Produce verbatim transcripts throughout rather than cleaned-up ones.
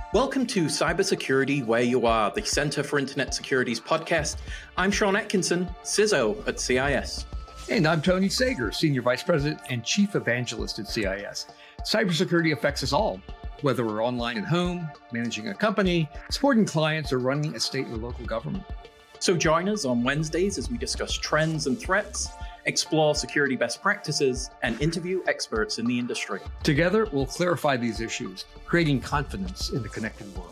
Welcome to Cybersecurity Where You Are, the Center for Internet Security's podcast. I'm Sean Atkinson, C I S O at C I S. And I'm Tony Sager, Senior Vice President and Chief Evangelist at C I S. Cybersecurity affects us all, whether we're online at home, managing a company, supporting clients, or running a state or local government. So join us on Wednesdays as we discuss trends and threats, explore security best practices, and interview experts in the industry. Together, we'll clarify these issues, creating confidence in the connected world.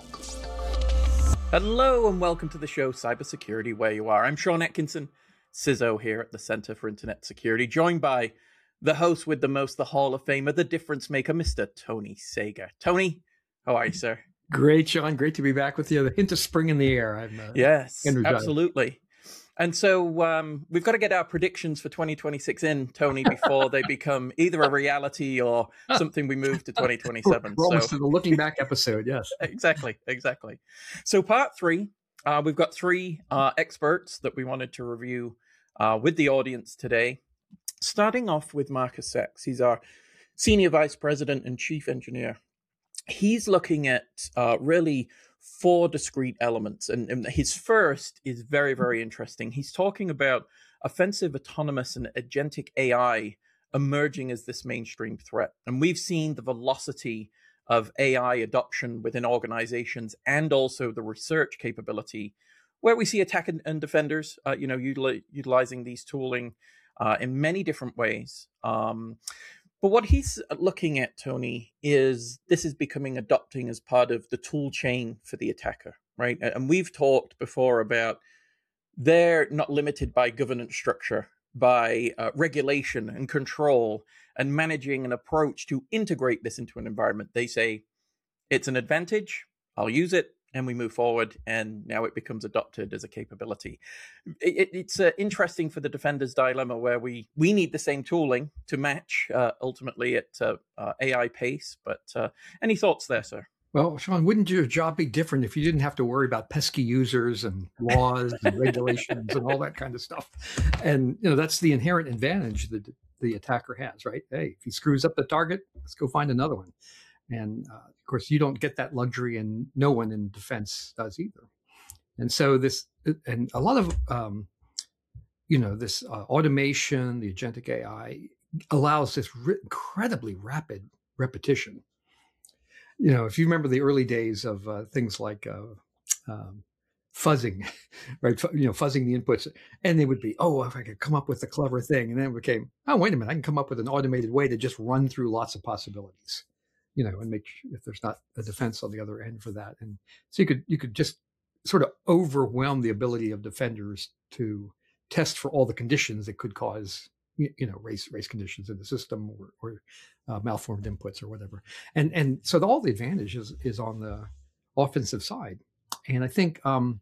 Hello and welcome to the show, Cybersecurity Where You Are. I'm Sean Atkinson, C I S O here at the Center for Internet Security, joined by the host with the most, the Hall of Famer, the difference maker, Mister Tony Sager. Tony, how are you, sir? Great, Sean. Great to be back with you. The hint of spring in the air. I'm uh, yes, energized. Absolutely. And so um, we've got to get our predictions for twenty twenty-six in, Tony, before they become either a reality or something we move to twenty twenty-seven. We're almost so, to the looking back episode, yes. Exactly, exactly. So part three, uh, we've got three uh, experts that we wanted to review uh, with the audience today. Starting off with Marcus Sachs. He's our Senior Vice President and Chief Engineer. He's looking at uh, really four discrete elements. And, and his first is very, very interesting. He's talking about offensive, autonomous, and agentic A I emerging as this mainstream threat. And we've seen the velocity of A I adoption within organizations and also the research capability where we see attack and, and defenders, uh, you know, util- utilizing these tooling uh, in many different ways. Um, But what he's looking at, Tony, is this is becoming adopting as part of the tool chain for the attacker, right? And we've talked before about they're not limited by governance structure, by uh, regulation and control and managing an approach to integrate this into an environment. They say, it's an advantage, I'll use it, and we move forward, and now it becomes adopted as a capability. It, it, it's uh, interesting for the defender's dilemma where we we need the same tooling to match uh, ultimately at uh, uh, A I pace. But uh, any thoughts there, sir? Well, Sean, wouldn't your job be different if you didn't have to worry about pesky users and laws and regulations and all that kind of stuff? And, you know, that's the inherent advantage that the attacker has, right? Hey, if he screws up the target, let's go find another one. And uh, of course, you don't get that luxury, and no one in defense does either. And so this, and a lot of, um, you know, this uh, automation, the agentic A I allows this re- incredibly rapid repetition. You know, if you remember the early days of uh, things like uh, um, fuzzing, right? You know, fuzzing the inputs, and they would be, oh, if I could come up with a clever thing, and then it became, oh, wait a minute, I can come up with an automated way to just run through lots of possibilities. You know, and make sure if there's not a defense on the other end for that. And so you could you could just sort of overwhelm the ability of defenders to test for all the conditions that could cause, you know, race race conditions in the system or, or uh, malformed inputs or whatever. And and so the, all the advantage is, is on the offensive side. And I think, um,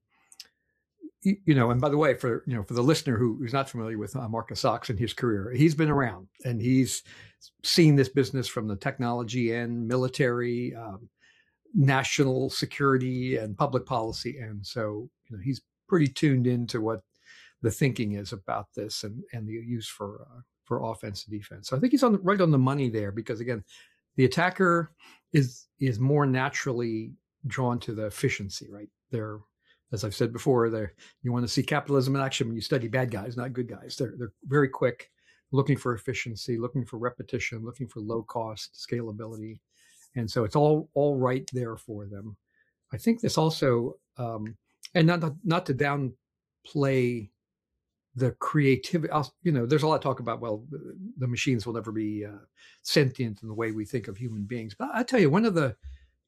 you, you know, and by the way, for you know, for the listener who, who's not familiar with uh, Marcus Sachs and his career, he's been around and he's seen this business from the technology and military, um, national security and public policy. And so, you know, he's pretty tuned into what the thinking is about this and, and the use for, uh, for offense and defense. So I think he's on the, right on the money there, because again, the attacker is, is more naturally drawn to the efficiency, right? They're, as I've said before, they're, you want to see capitalism in action when you study bad guys, not good guys. They're, they're very quick, looking for efficiency, looking for repetition, looking for low cost, scalability. And so it's all all right there for them. I think this also, um, and not, not not to downplay the creativity, you know, there's a lot of talk about, well, the machines will never be uh, sentient in the way we think of human beings. But I tell you, one of the,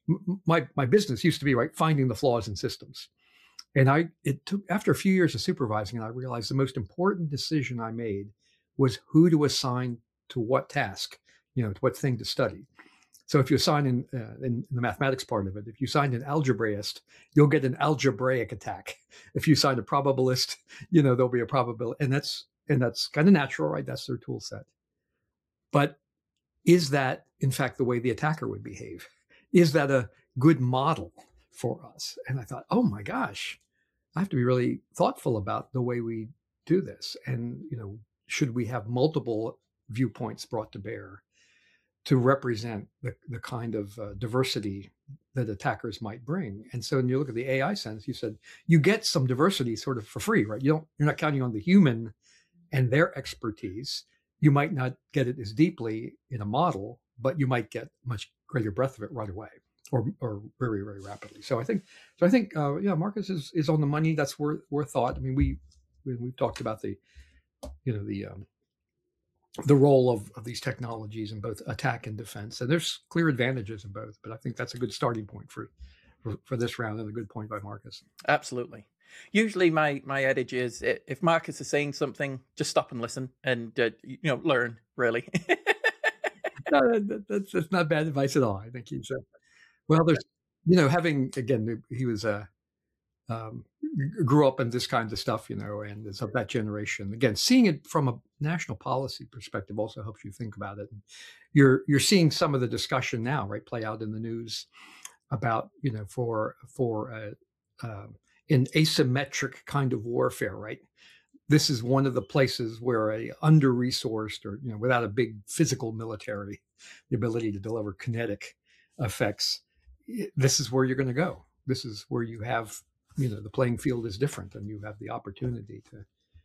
my my business used to be, right, finding the flaws in systems. And I, it took, after a few years of supervising, and I realized the most important decision I made was who to assign to what task, you know, to what thing to study. So if you assign in, uh, in the mathematics part of it, if you assign an algebraist, you'll get an algebraic attack. If you assign a probabilist, you know, there'll be a probability, and that's, and that's kind of natural, right? That's their tool set. But is that in fact the way the attacker would behave? Is that a good model for us? And I thought, oh my gosh, I have to be really thoughtful about the way we do this. And, you know, should we have multiple viewpoints brought to bear to represent the, the kind of uh, diversity that attackers might bring. And so when you look at the A I sense, you said you get some diversity sort of for free, right? You don't, you're not counting on the human and their expertise. You might not get it as deeply in a model, but you might get much greater breadth of it right away, or or very, very rapidly. So I think, so I think, uh, yeah, Marcus is, is on the money. That's worth worth thought. I mean, we, we we've talked about the, you know, the um, the role of, of these technologies in both attack and defense, and there's clear advantages in both. But I think that's a good starting point for for, for this round, and a good point by Marcus. Absolutely. Usually, my my adage is, if Marcus is saying something, just stop and listen, and uh, you know, learn. Really. No, that, that's that's not bad advice at all. I think he's uh, well. There's, you know, having again, he was a. Uh, um, grew up in this kind of stuff, you know, and is of that generation. Again, seeing it from a national policy perspective also helps you think about it. And you're you're seeing some of the discussion now, right, play out in the news about, you know, for for uh, uh, an asymmetric kind of warfare, right? This is one of the places where a under-resourced, or, you know, without a big physical military, the ability to deliver kinetic effects, this is where you're going to go. This is where you have, you know, the playing field is different, and you have the opportunity to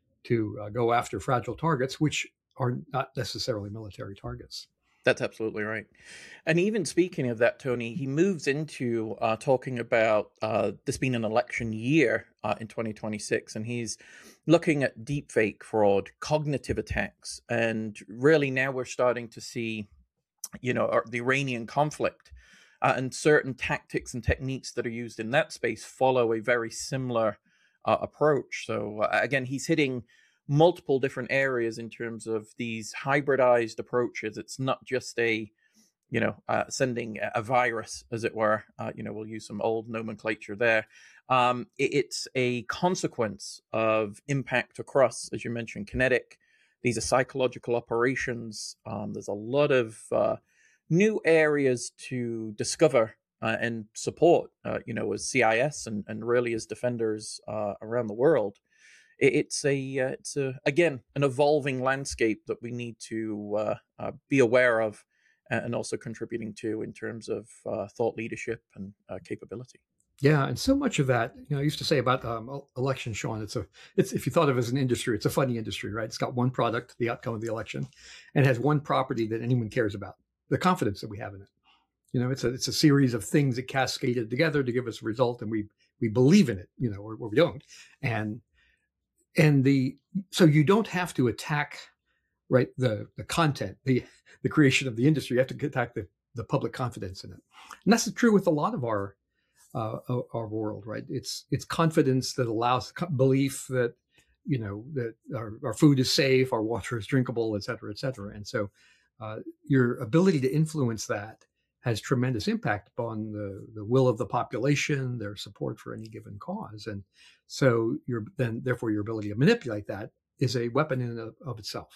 to uh, go after fragile targets, which are not necessarily military targets. That's absolutely right. And even speaking of that, Tony, he moves into uh, talking about uh, this being an election year uh, in twenty twenty-six, and he's looking at deepfake fraud, cognitive attacks, and really now we're starting to see, you know, the Iranian conflict. Uh, and certain tactics and techniques that are used in that space follow a very similar uh, approach. So uh, again, he's hitting multiple different areas in terms of these hybridized approaches. It's not just a, you know, uh, sending a virus, as it were. Uh, you know, we'll use some old nomenclature there. Um, it, it's a consequence of impact across, as you mentioned, kinetic. These are psychological operations. Um, there's a lot of uh, new areas to discover uh, and support, uh, you know, as C I S and, and really as defenders uh, around the world. It, it's a, uh, it's a, again, an evolving landscape that we need to uh, uh, be aware of, and also contributing to in terms of uh, thought leadership and uh, capability. Yeah, and so much of that, you know, I used to say about um, election, Sean, it's a, it's if you thought of it as an industry, it's a funny industry, right? It's got one product, the outcome of the election, and has one property that anyone cares about, the confidence that we have in it. You know, it's a it's a series of things that cascaded together to give us a result, and we we believe in it, you know, or, or we don't. And and the so you don't have to attack, right, the the content, the the creation of the industry. You have to attack the the public confidence in it, and that's true with a lot of our uh, our world, right? It's it's confidence that allows belief that, you know, that our, our food is safe, our water is drinkable, et cetera, et cetera. And so uh, your ability to influence that has tremendous impact upon the, the will of the population, their support for any given cause. And so your then therefore your ability to manipulate that is a weapon in and of, of itself.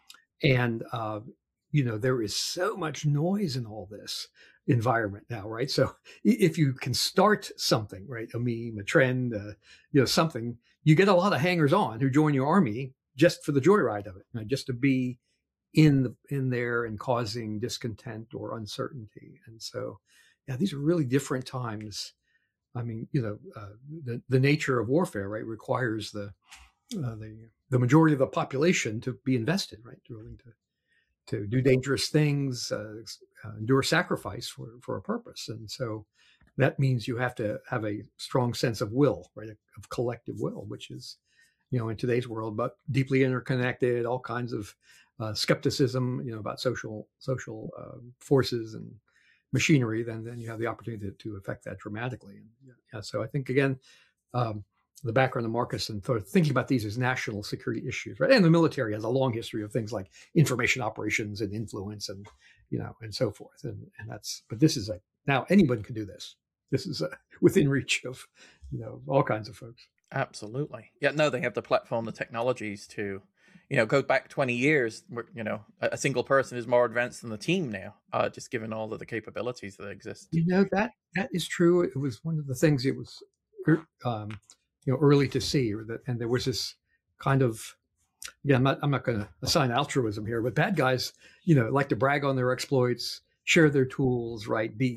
And uh, you know, there is so much noise in all this environment now, right? So if you can start something, right, a meme, a trend, uh, you know, something, you get a lot of hangers on who join your army just for the joyride of it, right? Just to be in the in there and causing discontent or uncertainty. And so, yeah, these are really different times. I mean, you know, uh, the the nature of warfare, right, requires the uh, the the majority of the population to be invested, right, willing to to do dangerous things, uh, uh, endure sacrifice for for a purpose. And so that means you have to have a strong sense of will, right, of collective will, which is, you know, in today's world, but deeply interconnected, all kinds of uh, skepticism, you know, about social social uh, forces and machinery. Then then you have the opportunity to, to affect that dramatically. And yeah, so I think again, um, the background of Marcus and th- thinking about these as national security issues, right? And the military has a long history of things like information operations and influence, and you know, and so forth. And and that's, but this is like now anyone can do this. This is uh, within reach of, you know, all kinds of folks. Absolutely. Yeah, no, they have the platform, the technologies to, you know, go back twenty years, you know, a single person is more advanced than the team now, uh, just given all of the capabilities that exist. You know, that that is true. It was one of the things it was, um, you know, early to see, or that, and there was this kind of, yeah, I'm not, I'm not going to assign altruism here, but bad guys, you know, like to brag on their exploits, share their tools, right? Be,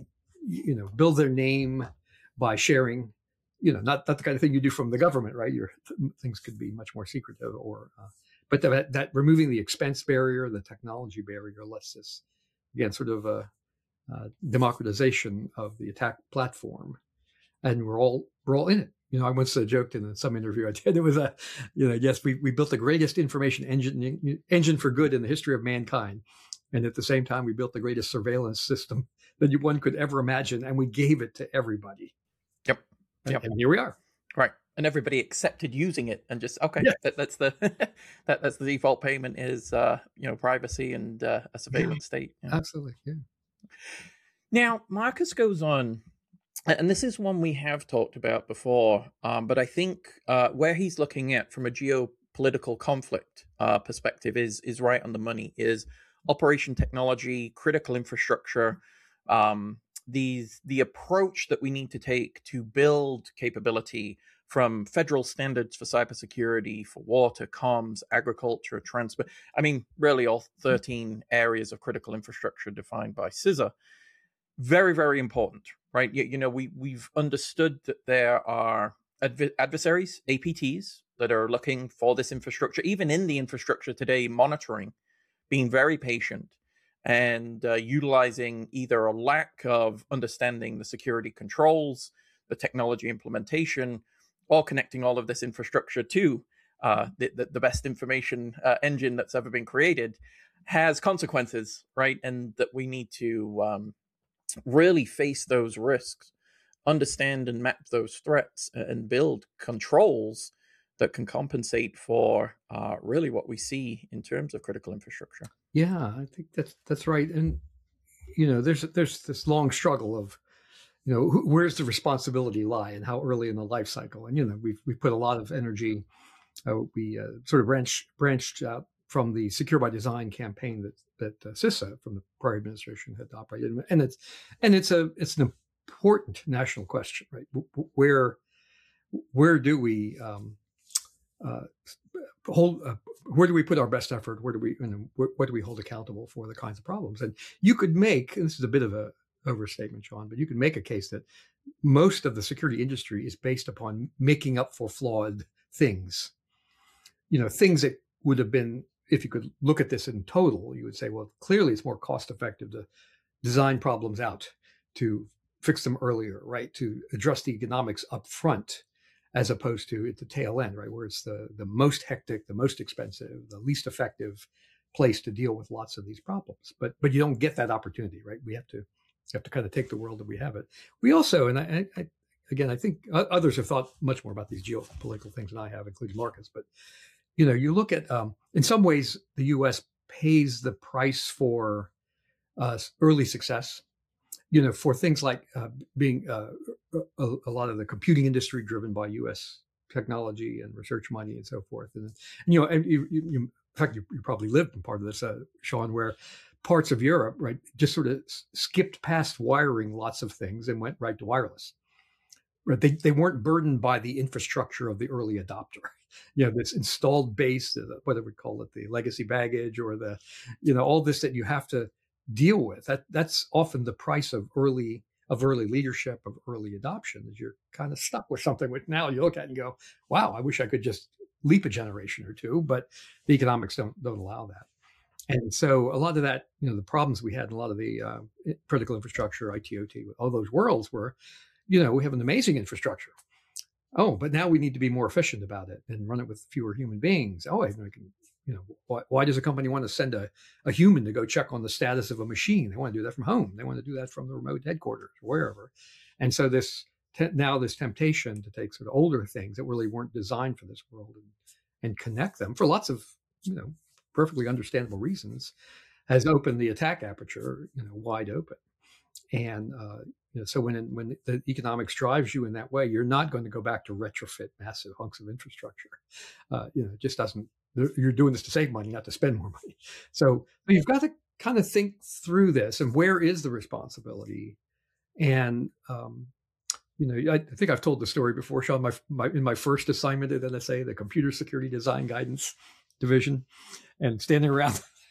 you know, build their name by sharing, you know, not, not the kind of thing you do from the government, right? Your things could be much more secretive or, uh, but that, that removing the expense barrier, the technology barrier lets this, again, sort of a, a democratization of the attack platform. And we're all, we're all in it. You know, I once uh, joked in some interview I did, it was a, you know, yes, we, we built the greatest information engine, engine for good in the history of mankind. And at the same time, we built the greatest surveillance system that you, one could ever imagine. And we gave it to everybody. Yep. And, yep. and here we are. Right. And everybody accepted using it and just, okay, yeah. that, that's the that that's the default payment is, uh, you know, privacy and uh, a surveillance yeah. state. Yeah. Absolutely. Yeah. Now, Marcus goes on, and this is one we have talked about before, um, but I think uh, where he's looking at from a geopolitical conflict uh, perspective is is right on the money, is operation technology, critical infrastructure, um, these the approach that we need to take to build capability from federal standards for cybersecurity, for water, comms, agriculture, transport. I mean, really all thirteen areas of critical infrastructure defined by C I S A. Very, very important, right? You, you know, we, we've understood that there are adv- adversaries, A P Ts, that are looking for this infrastructure, even in the infrastructure today, monitoring, being very patient, and uh, utilizing either a lack of understanding the security controls, the technology implementation, or connecting all of this infrastructure to uh, the, the, the best information uh, engine that's ever been created, has consequences, right? And that we need to um, really face those risks, understand and map those threats, and build controls that can compensate for uh, really what we see in terms of critical infrastructure. Yeah, I think that's that's right. And you know, there's there's this long struggle of, you know, who, where's the responsibility lie and how early in the life cycle. And you know, we've we put a lot of energy. Uh, we uh, sort of branched branched out from the Secure by Design campaign that that uh, C I S A from the prior administration had operated, and it's and it's a it's an important national question, right? Where where do we um, uh, hold? Uh, where do we put our best effort? Where do we, you know, wh- what do we hold accountable for the kinds of problems? And you could make, and this is a bit of a overstatement, Sean, but you could make a case that most of the security industry is based upon making up for flawed things. You know, things that would have been, if you could look at this in total, you would say, well, clearly it's more cost effective to design problems out, to fix them earlier, right? To address the economics up front, as opposed to at the tail end, right? Where it's the, the most hectic, the most expensive, the least effective place to deal with lots of these problems. But but you don't get that opportunity, right? We have to have to kind of take the world that we have it. We also, and I, I again, I think others have thought much more about these geopolitical things than I have, including Marcus. But you know, you look at, um, in some ways, the U S pays the price for uh, early success. You know, for things like uh, being uh, a, a lot of the computing industry driven by U S technology and research money and so forth. And, and you know, and you, you, you, in fact, you, you probably lived in part of this, uh, Sean, where parts of Europe, right, just sort of skipped past wiring lots of things and went right to wireless. Right? They they weren't burdened by the infrastructure of the early adopter. You know, this installed base, the, whatever we call it, the legacy baggage or the, you know, all this that you have to deal with. That that's often the price of early of early leadership, of early adoption, is you're kind of stuck with something which now you look at and go, wow, I wish I could just leap a generation or two, but the economics don't don't allow that. And so a lot of that, you know, the problems we had in a lot of the uh, critical infrastructure, I T O T, all those worlds were, you know, we have an amazing infrastructure. Oh, but now we need to be more efficient about it and run it with fewer human beings. Oh, I can, you know, why, why does a company want to send a, a human to go check on the status of a machine? They want to do that from home. They want to do that from the remote headquarters or wherever. And so this te- now this temptation to take sort of older things that really weren't designed for this world and, and connect them for lots of, you know, perfectly understandable reasons has opened the attack aperture, you know, wide open. And uh, you know, so when when the economics drives you in that way, you're not going to go back to retrofit massive hunks of infrastructure. Uh, you know, it just doesn't. You're doing this to save money, not to spend more money. So you've got to kind of think through this and where is the responsibility. And um, you know, I, I think I've told the story before, Sean. My, my in my first assignment at N S A, the Computer Security Design Guidance Division, and standing around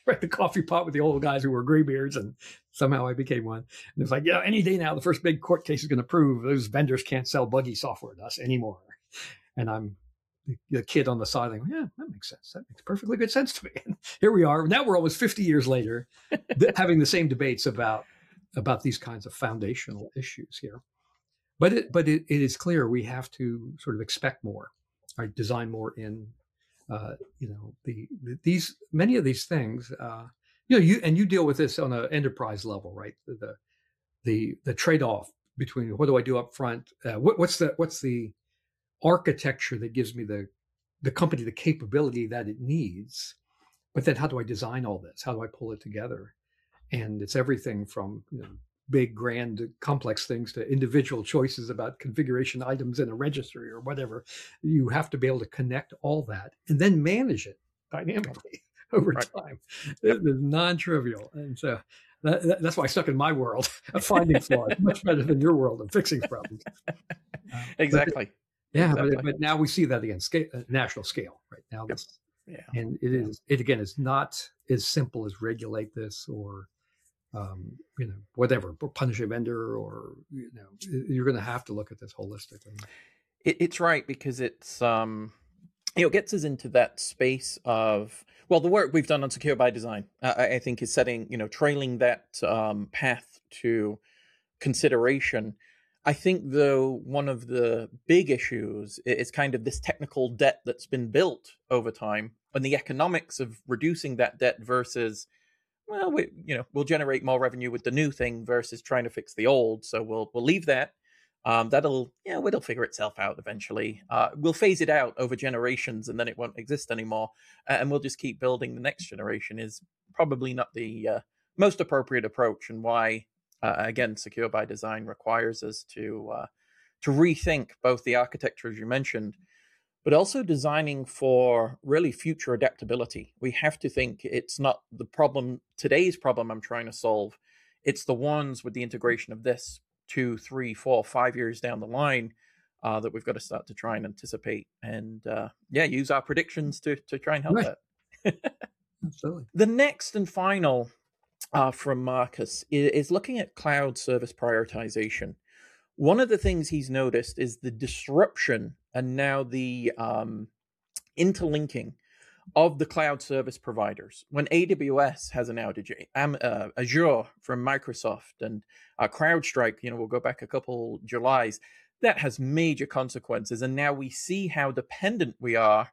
right, the coffee pot with the old guys who were graybeards, and somehow I became one. And it's like, yeah, any day now, the first big court case is going to prove those vendors can't sell buggy software to us anymore. And I'm the, the kid on the side, like, yeah, that makes sense. That makes perfectly good sense to me. And here we are. Now we're almost fifty years later, th- having the same debates about about these kinds of foundational issues here. But it, but it, it is clear we have to sort of expect more, right? Design more in, uh, you know, the, the these many of these things. Uh, you know, you and you deal with this on an enterprise level, right? The the the, the trade-off between what do I do up front? Uh, what, what's the what's the architecture that gives me the the company the capability that it needs, but then how do I design all this? How do I pull it together? And it's everything from, you know, big, grand, complex things to individual choices about configuration items in a registry or whatever. You have to be able to connect all that and then manage it dynamically over Right. time. Yep. It's non-trivial. And so that, that, that's why I stuck in my world of finding flaws much better than your world of fixing problems. Uh, Exactly. Yeah, exactly. but, but now we see that again, scale, uh, national scale, right now. Yep. This, Yeah. and it is, it again is not as simple as regulate this or, um, you know, whatever, punish a vendor, or, you know, you're going to have to look at this holistically. It, it's right, because it's, um, you know, it gets us into that space of, well, the work we've done on Secure by Design, uh, I, I think is setting, you know, trailing that um, path to consideration. I think, though, one of the big issues is kind of this technical debt that's been built over time, and the economics of reducing that debt versus, well, we, you know, we'll generate more revenue with the new thing versus trying to fix the old. So we'll we'll leave that. Um, that'll, yeah, it'll figure itself out eventually. Uh, we'll phase it out over generations, and then it won't exist anymore, uh, and we'll just keep building the next generation. Is probably not the uh, most appropriate approach, and why. Uh, again, Secure by Design requires us to uh, to rethink both the architecture, as you mentioned, but also designing for really future adaptability. We have to think it's not the problem, today's problem I'm trying to solve. It's the ones with the integration of this two, three, four, five years down the line uh, that we've got to start to try and anticipate, and uh, yeah, use our predictions to to try and help Right. that. Absolutely. The next and final Uh, from Marcus is, is looking at cloud service prioritization. One of the things he's noticed is the disruption and now the um, interlinking of the cloud service providers. When A W S has an outage, um, uh, Azure from Microsoft, and uh, CrowdStrike, you know, we'll go back a couple Julys, that has major consequences. And now we see how dependent we are.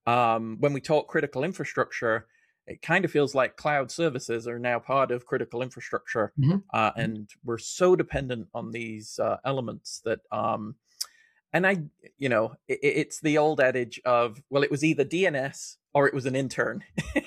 Um, when we talk critical infrastructure, it kind of feels like cloud services are now part of critical infrastructure. Mhm. Uh, and we're so dependent on these uh, elements that, um, and I, you know, it, it's the old adage of, well, it was either D N S or it was an intern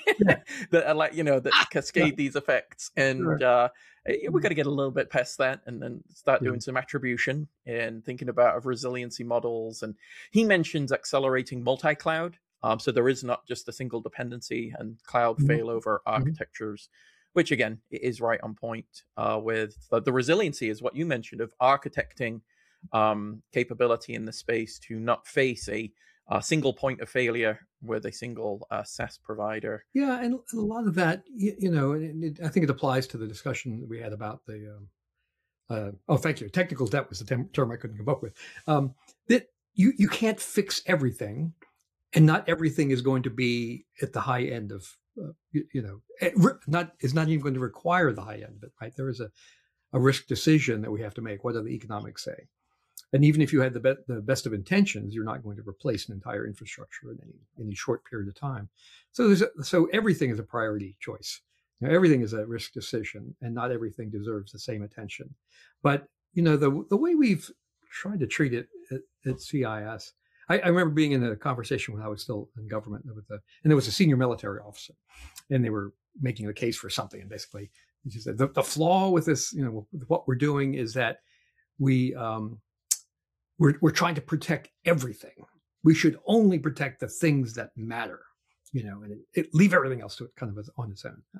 that are like, you know, that cascade these effects. And Sure. uh, we got to get a little bit past that and then start Yeah. doing some attribution and thinking about of resiliency models. And he mentions accelerating multi-cloud. Um, so there is not just a single dependency and cloud Mhm. failover architectures, which again is right on point uh, with the, the resiliency is what you mentioned of architecting um, capability in the space to not face a, a single point of failure with a single uh, SaaS provider. Yeah, and a lot of that, you, you know, it, it, I think it applies to the discussion that we had about the. Um, uh, oh, thank you. Technical debt was the term, term I couldn't come up with. Um, that you you can't fix everything. And not everything is going to be at the high end of, uh, you, you know, not is not even going to require the high end of it, right? There is a, a risk decision that we have to make. What do the economics say? And even if you had the, be- the best of intentions, you're not going to replace an entire infrastructure in any any short period of time. So there's a, so everything is a priority choice. You know, everything is a risk decision, and not everything deserves the same attention. But you know, the the way we've tried to treat it at, at C I S. I, I remember being in a conversation when I was still in government with a, and there was a senior military officer, and they were making a case for something. And basically, he said the, the flaw with this, you know, with what we're doing is that we um, we're we're trying to protect everything. We should only protect the things that matter, you know, and it, it, leave everything else to it kind of on its own.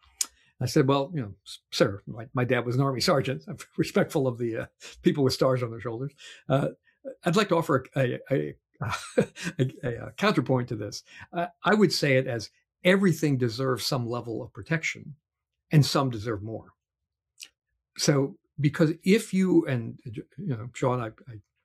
I said, well, you know, sir, my, my dad was an Army sergeant. I'm respectful of the uh, people with stars on their shoulders. Uh, I'd like to offer a, a, a, a, a counterpoint to this. Uh, I would say it as everything deserves some level of protection, and some deserve more. So, because if you, and you know, Sean, I,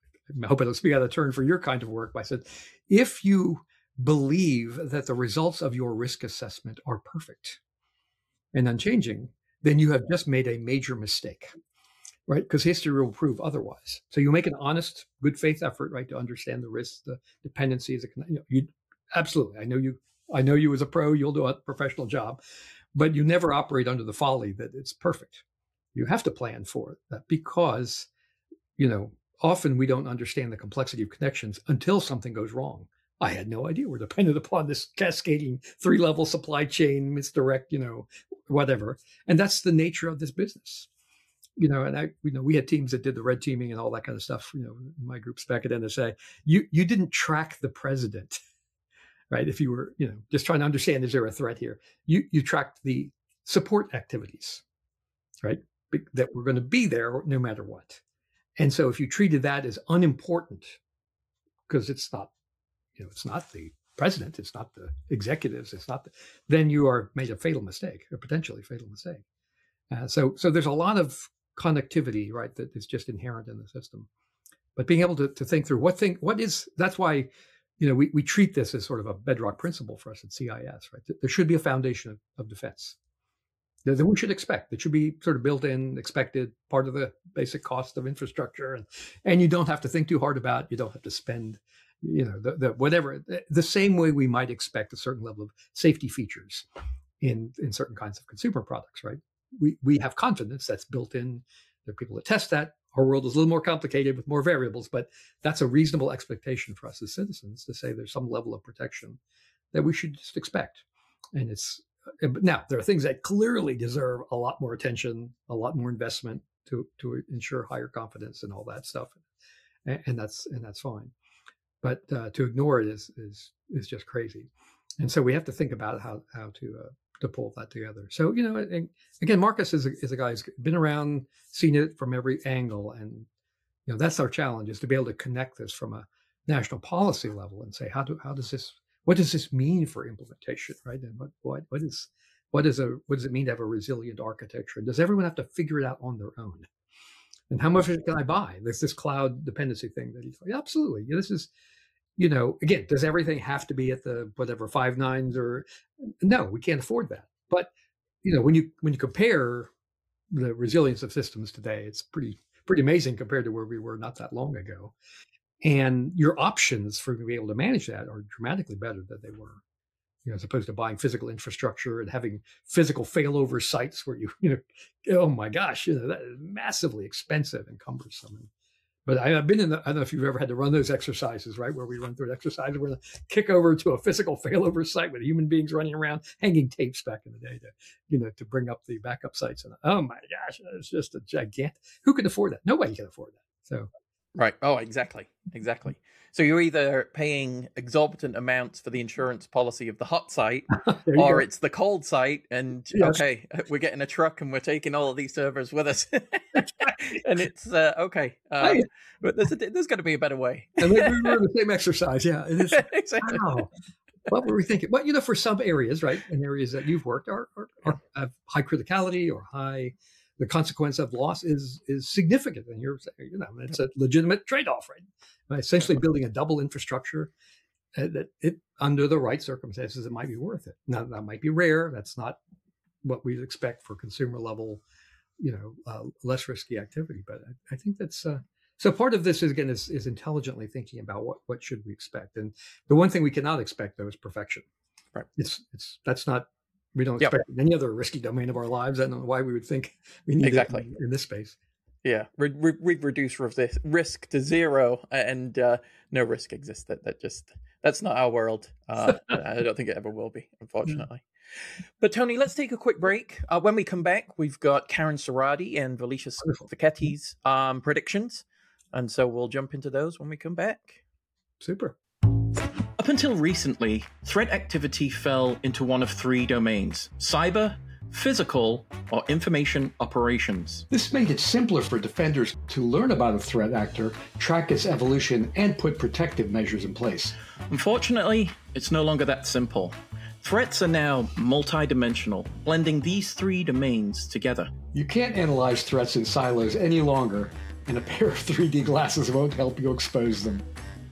I hope I don't speak out of turn for your kind of work, but I said, if you believe that the results of your risk assessment are perfect and unchanging, then you have just made a major mistake, right? Because history will prove otherwise. So you make an honest, good faith effort, right, to understand the risks, the dependencies. You know, you absolutely. I know you. I know you as a pro. You'll do a professional job, but you never operate under the folly that it's perfect. You have to plan for it because, you know, often we don't understand the complexity of connections until something goes wrong. I had no idea we're dependent upon this cascading three-level supply chain, misdirect, you know, whatever. And that's the nature of this business. You know, and I, you know, we had teams that did the red teaming and all that kind of stuff, you know, in my groups back at N S A. You you didn't track the president, right? If you were, you know, just trying to understand, is there a threat here? You you tracked the support activities, right? That were going to be there no matter what. And so if you treated that as unimportant, because it's not, you know, it's not the president, it's not the executives, it's not, the, then you are made a fatal mistake, a potentially fatal mistake. Uh, so, so there's a lot of connectivity, right, that is just inherent in the system. But being able to, to think through what thing, what is, that's why, you know, we, we treat this as sort of a bedrock principle for us at C I S, right? There should be a foundation of, of defense that we should expect. That should be sort of built in, expected, part of the basic cost of infrastructure. And, and you don't have to think too hard about, you don't have to spend, you know, the, the whatever, the same way we might expect a certain level of safety features in, in certain kinds of consumer products, right? We we have confidence that's built in. There are people that test that. Our world is a little more complicated with more variables, but that's a reasonable expectation for us as citizens to say there's some level of protection that we should just expect. And it's, now, there are things that clearly deserve a lot more attention, a lot more investment to to ensure higher confidence and all that stuff, and, and that's and that's fine. But uh, to ignore it is is is just crazy, and so we have to think about how how to uh, to pull that together. So you know, and again, Marcus is a, is a guy who's been around, seen it from every angle, and you know that's our challenge, is to be able to connect this from a national policy level and say how do how does this What does this mean for implementation, right? And what what what is what is a what does it mean to have a resilient architecture? And does everyone have to figure it out on their own? And how much can I buy? There's this cloud dependency thing that he's like, absolutely. This is, you know, again, does everything have to be at the whatever five nines or no? We can't afford that. But you know, when you when you compare the resilience of systems today, it's pretty pretty amazing compared to where we were not that long ago. And your options for being able to manage that are dramatically better than they were, you know, as opposed to buying physical infrastructure and having physical failover sites where you, you know, oh my gosh, you know, that is massively expensive and cumbersome. And, but I, I've been in the, I don't know if you've ever had to run those exercises, right? Where we run through an exercise, we're going to kick over to a physical failover site with human beings running around, hanging tapes back in the day to, you know, to bring up the backup sites. And oh my gosh, it's just a gigantic, who can afford that? Nobody can afford that. So. Right. Oh, exactly. Exactly. So you're either paying exorbitant amounts for the insurance policy of the hot site, or go. It's the cold site, and yes. Okay, we're getting a truck and we're taking all of these servers with us, and it's uh, okay. Uh, hey. But there's a, there's got to be a better way. And then we were the same exercise. Yeah. It is, exactly. Wow. What were we thinking? Well, you know, for some areas, right, in areas that you've worked are, are, are have high criticality or high. The consequence of loss is is significant, and you're you know it's a legitimate trade-off, right? By essentially building a double infrastructure uh, that it under the right circumstances it might be worth it. Now that might be rare. That's not what we'd expect for consumer level, you know, uh, less risky activity. But I, I think that's uh, so. Part of this is again is, is intelligently thinking about what what should we expect, and the one thing we cannot expect though is perfection. Right. It's it's that's not. We don't expect yep. any other risky domain of our lives. I don't know why we would think we need exactly. it in, in this space. Yeah, we re- re- reduce risk to zero, and uh, no risk exists. That that just that's not our world. Uh, I don't think it ever will be, unfortunately. Yeah. But Tony, let's take a quick break. Uh, when we come back, we've got Karen Cerati and Valicia Ficchetti's um, predictions, and so we'll jump into those when we come back. Super. Up until recently, threat activity fell into one of three domains: cyber, physical, or information operations. This made it simpler for defenders to learn about a threat actor, track its evolution, and put protective measures in place. Unfortunately, it's no longer that simple. Threats are now multidimensional, blending these three domains together. You can't analyze threats in silos any longer, and a pair of three D glasses won't help you expose them.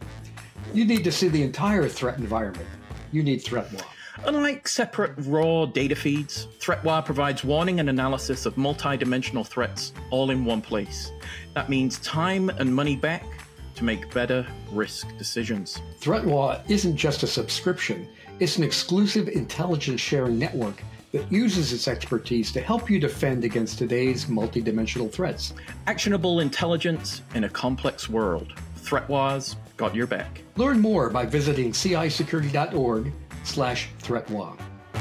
You need to see the entire threat environment. You need ThreatWire. Unlike separate raw data feeds, ThreatWire provides warning and analysis of multidimensional threats all in one place. That means time and money back to make better risk decisions. ThreatWire isn't just a subscription. It's an exclusive intelligence sharing network that uses its expertise to help you defend against today's multidimensional threats. Actionable intelligence in a complex world. ThreatWire's got your back. Learn more by visiting cisecurity.org slash ThreatWire.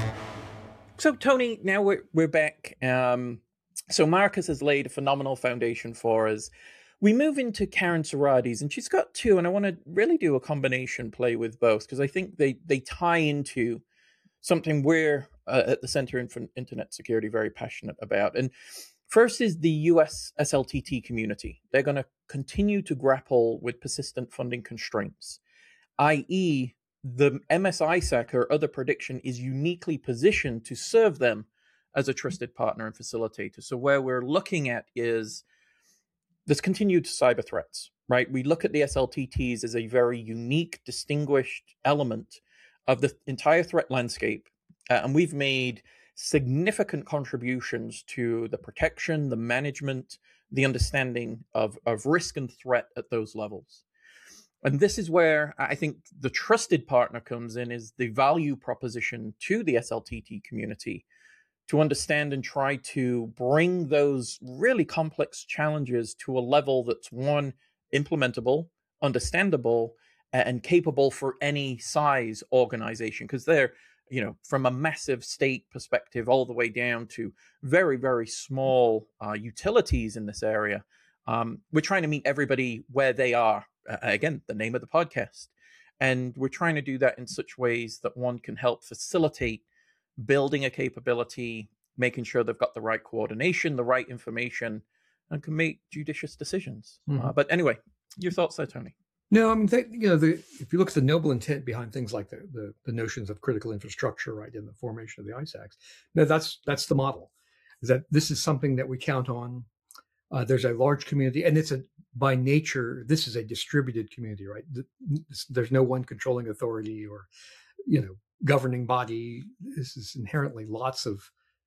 So, Tony, now we're, we're back. Um, so Marcus has laid a phenomenal foundation for us. We move into Karen Serrades, and she's got two, and I want to really do a combination play with both, because I think they, they tie into something we're uh, at the Center for Internet Security very passionate about. And first is the U S S L T T community. They're going to continue to grapple with persistent funding constraints, that is the M S I S A C or other prediction is uniquely positioned to serve them as a trusted partner and facilitator. So where we're looking at is there's continued cyber threats, right? We look at the S L T Ts as a very unique, distinguished element of the entire threat landscape. Uh, and we've made significant contributions to the protection, the management, the understanding of, of risk and threat at those levels. And this is where I think the trusted partner comes in, is the value proposition to the S L T T community to understand and try to bring those really complex challenges to a level that's, one, implementable, understandable, and capable for any size organization. Because they're, you know, from a massive state perspective all the way down to very, very small uh, utilities in this area. Um, we're trying to meet everybody where they are. Uh, again, the name of the podcast. And we're trying to do that in such ways that one can help facilitate building a capability, making sure they've got the right coordination, the right information, and can make judicious decisions. Mm-hmm. Uh, but anyway, your thoughts there, Tony? No, I mean, th- you know, the, if you look at the noble intent behind things like the, the the notions of critical infrastructure, right, in the formation of the I S A Cs, no, that's that's the model. Is that this is something that we count on. Uh, there's a large community, and it's a by nature, this is a distributed community, right? There's no one controlling authority or, you know, governing body. This is inherently lots of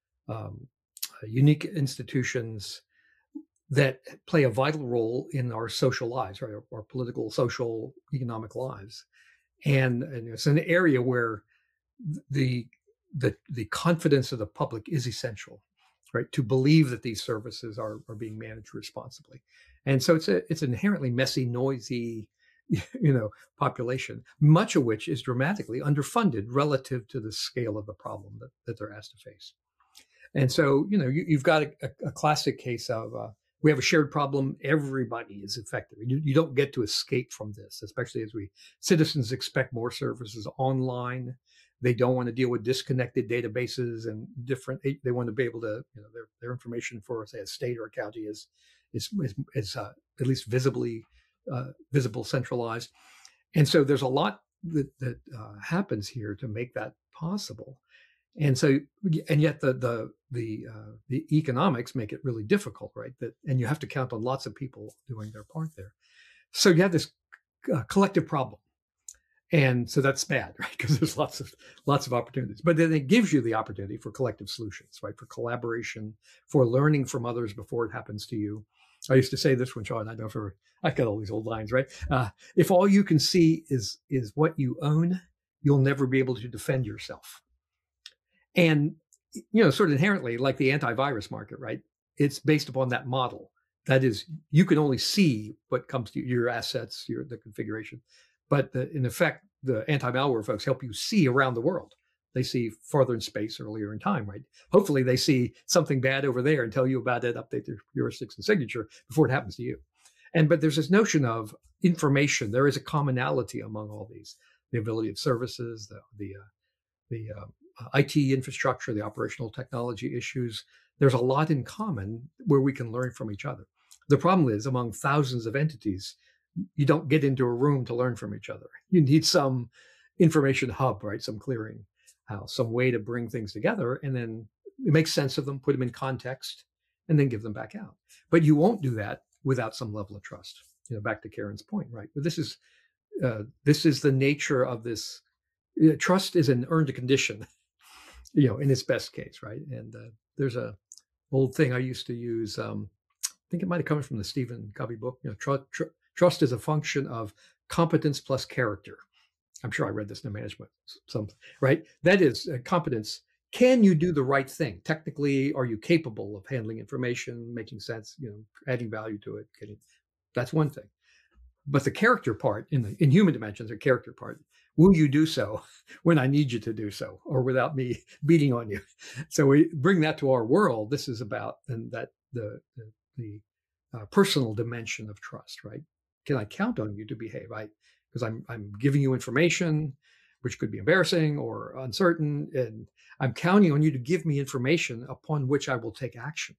um, unique institutions that play a vital role in our social lives, right? Our, our political, social, economic lives. And, and it's an area where the, the, the confidence of the public is essential, right? To believe that these services are, are being managed responsibly. And so it's a, it's an inherently messy, noisy, you know, population, much of which is dramatically underfunded relative to the scale of the problem that, that they're asked to face. And so, you know, you, you've got a, a classic case of, uh, we have a shared problem. Everybody is affected. You, you don't get to escape from this, especially as we citizens expect more services online. They don't want to deal with disconnected databases and different. They want to be able to, you know, their their information for, say, a state or a county is is is, is uh, at least visibly uh, visible, centralized. And so there's a lot that that uh, happens here to make that possible. And so, and yet the the the uh, the economics make it really difficult, right? That, and you have to count on lots of people doing their part there. So you have this uh, collective problem, and so that's bad, right? Because there's lots of lots of opportunities. But then it gives you the opportunity for collective solutions, right? For collaboration, for learning from others before it happens to you. I used to say this one, Sean. I know for I've got all these old lines, right? Uh, if all you can see is is what you own, you'll never be able to defend yourself. And, you know, sort of inherently, like the antivirus market, right? It's based upon that model. That is, you can only see what comes to your assets, your the configuration. But the, in effect, the anti-malware folks help you see around the world. They see farther in space, earlier in time, right? Hopefully they see something bad over there and tell you about it, update their heuristics and signature before it happens to you. And but there's this notion of information. There is a commonality among all these: the ability of services, the the uh, the uh, I T infrastructure, the operational technology issues. There's a lot in common where we can learn from each other. The problem is, among thousands of entities, you don't get into a room to learn from each other. You need some information hub, right? Some clearing how some way to bring things together, and then make sense of them, put them in context, and then give them back out. But you won't do that without some level of trust. You know, back to Karen's point, right? But this is uh, this is the nature of this. You know, trust is an earned condition, you know, in its best case, right? And uh, there's a old thing I used to use. Um, I think it might have come from the Stephen Covey book. You know, tr- tr- trust is a function of competence plus character. I'm sure I read this in the management, something, right? That is uh, competence. Can you do the right thing? Technically, are you capable of handling information, making sense, you know, adding value to it? Getting, that's one thing. But the character part, in the in human dimensions, the character part, will you do so when I need you to do so, or without me beating on you? So we bring that to our world. This is about and that the the, the uh, personal dimension of trust, right? Can I count on you to behave? I because I'm I'm giving you information, which could be embarrassing or uncertain, and I'm counting on you to give me information upon which I will take action.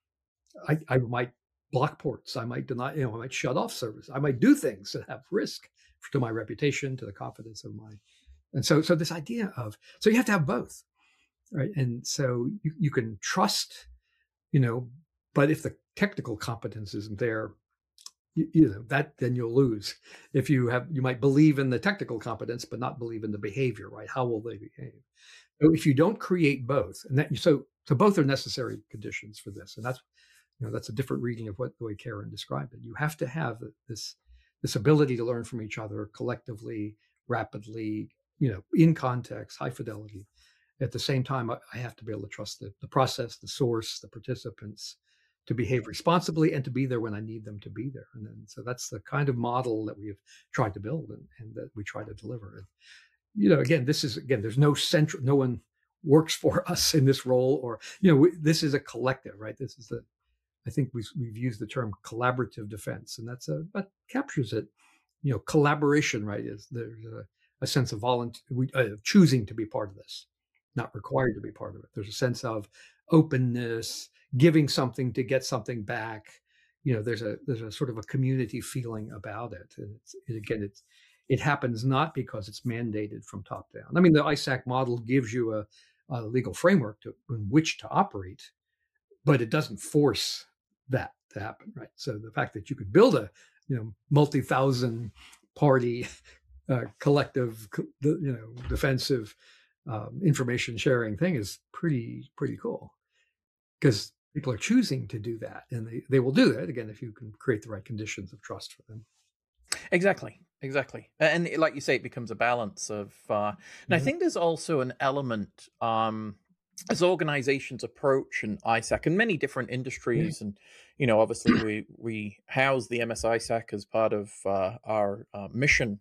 I, I might block ports. I might deny, you know, I might shut off service. I might do things that have risk to my reputation, to the confidence of my, and so, so this idea of, so you have to have both, right? And so you, you can trust, you know, but if the technical competence isn't there, you, you know, that then you'll lose. If you have, you might believe in the technical competence, but not believe in the behavior, right? How will they behave? So if you don't create both, and that, so, so both are necessary conditions for this. And that's, you know, that's a different reading of what the way Karen described it. You have to have this this ability to learn from each other collectively, rapidly, you know, in context, high fidelity. At the same time, I have to be able to trust the, the process, the source, the participants, to behave responsibly and to be there when I need them to be there. And then, so that's the kind of model that we have tried to build and, and that we try to deliver. And, you know, again, this is, again, there's no central, no one works for us in this role, or, you know, we, this is a collective, right? This is the, I think we've, we've used the term collaborative defense, and that's a, that captures it. You know, collaboration, right? Is there's a, a sense of volunteer, uh, choosing to be part of this, not required to be part of it. There's a sense of openness, giving something to get something back. You know, there's a there's a sort of a community feeling about it, and it's, it, again, it's it happens not because it's mandated from top down. I mean, the I S A C model gives you a, a legal framework to in which to operate, but it doesn't force that to happen, right? So the fact that you could build a, you know, multi-thousand party uh, collective, you know, defensive um, information sharing thing is pretty, pretty cool, because people are choosing to do that, and they, they will do that, again, if you can create the right conditions of trust for them. Exactly, exactly. And like you say, it becomes a balance of, uh, and mm-hmm. I think there's also an element, um, as organizations approach and I S A C and many different industries, yeah. and, you know, obviously we, we house the M S I S A C as part of uh, our uh, mission,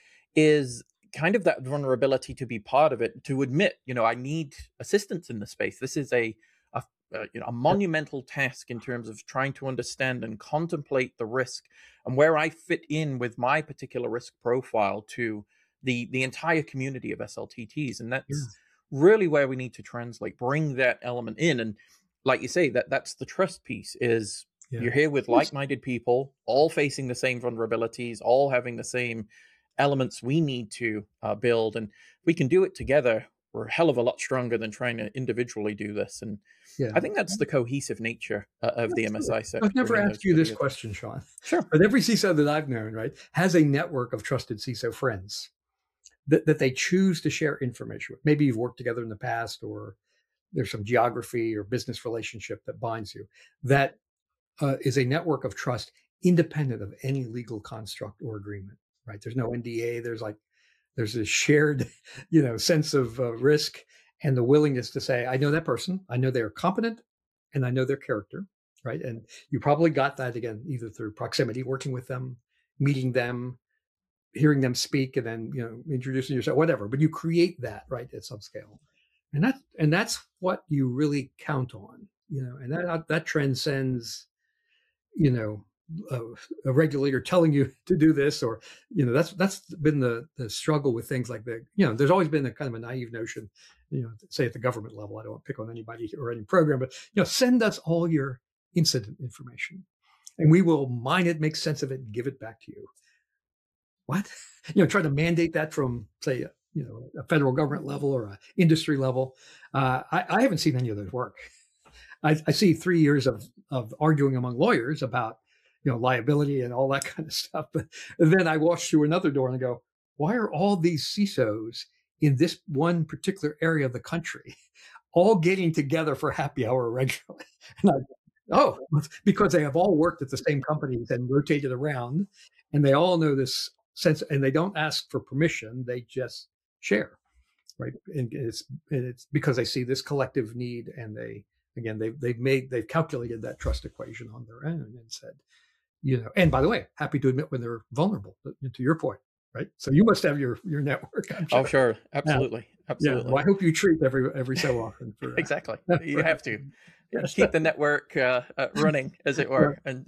is kind of that vulnerability to be part of it, to admit, you know, I need assistance in this space. This is a, a, a you know, a monumental task in terms of trying to understand and contemplate the risk and where I fit in with my particular risk profile to the, the entire community of S L T Ts. And that's, yeah. really where we need to translate, bring that element in. And like you say, that that's the trust piece is yeah. you're here with like-minded people, all facing the same vulnerabilities, all having the same elements we need to uh, build. And we can do it together. We're a hell of a lot stronger than trying to individually do this. And yeah. I think that's the cohesive nature uh, of the M S I S A C. I've never asked you this question, Sean. Sure. But every C I S O that I've known, right, has a network of trusted C I S O friends that, that they choose to share information with. Maybe you've worked together in the past, or there's some geography or business relationship that binds you. That uh, is a network of trust independent of any legal construct or agreement, right? There's no N D A. There's like, there's a shared, you know, sense of uh, risk and the willingness to say, I know that person, I know they're competent, and I know their character, right? And you probably got that, again, either through proximity, working with them, meeting them, hearing them speak, and then, you know, introducing yourself, whatever. But you create that, right, at some scale, and that and that's what you really count on, you know. And that that transcends, you know, a, a regulator telling you to do this, or, you know, that's that's been the the struggle with things like that. You know, there's always been a kind of a naive notion, you know, say at the government level. I don't want to pick on anybody or any program, but, you know, send us all your incident information, and we will mine it, make sense of it, and give it back to you. What? You know, try to mandate that from, say, you know, a federal government level or a industry level. Uh, I, I haven't seen any of those work. I, I see three years of of arguing among lawyers about, you know, liability and all that kind of stuff. But then I walk through another door and I go, why are all these C I S Os in this one particular area of the country all getting together for happy hour regularly? And I, oh, because they have all worked at the same companies and rotated around, and they all know this sense, and they don't ask for permission; they just share, right? And it's and it's because they see this collective need, and they again they've they've made they've calculated that trust equation on their own and said, you know, and by the way, happy to admit when they're vulnerable. To your point, right? So you must have your your network. I'm sure. Oh, sure, absolutely, yeah. absolutely. Yeah. Well, I hope you treat every every so often. For, uh, exactly, you for, have to yes. keep the network uh, uh, running, as it were. And